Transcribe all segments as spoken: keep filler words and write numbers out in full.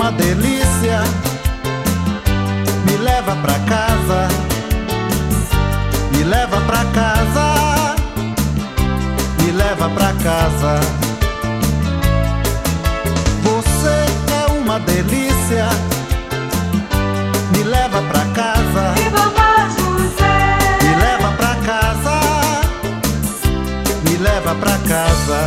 uma delícia. Me leva pra casa, me leva pra casa, me leva pra casa. Você é uma delícia. Me leva pra casa, Ribamar José. me leva pra casa, me leva pra casa.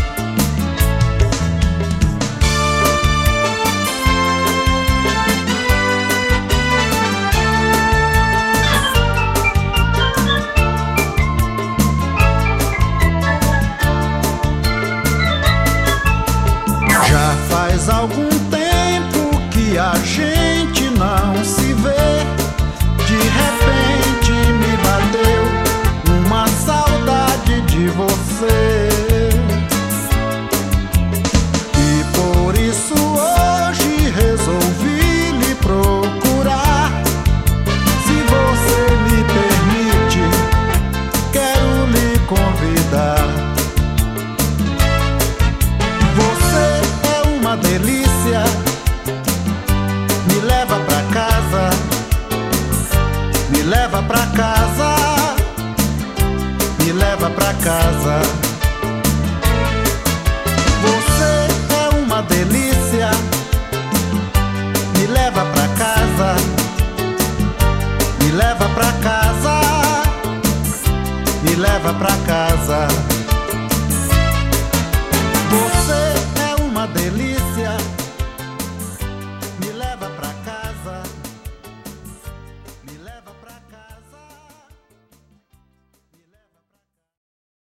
Já faz algum tempo que a gente não se vê. De repente me bateu uma saudade de você. E por isso hoje resolvi lhe procurar. Se você me permite, quero lhe convidar. Uma delícia. Me leva pra casa, me leva pra casa, me leva pra casa. Você é uma delícia. Me leva pra casa, me leva pra casa, me leva pra casa. Você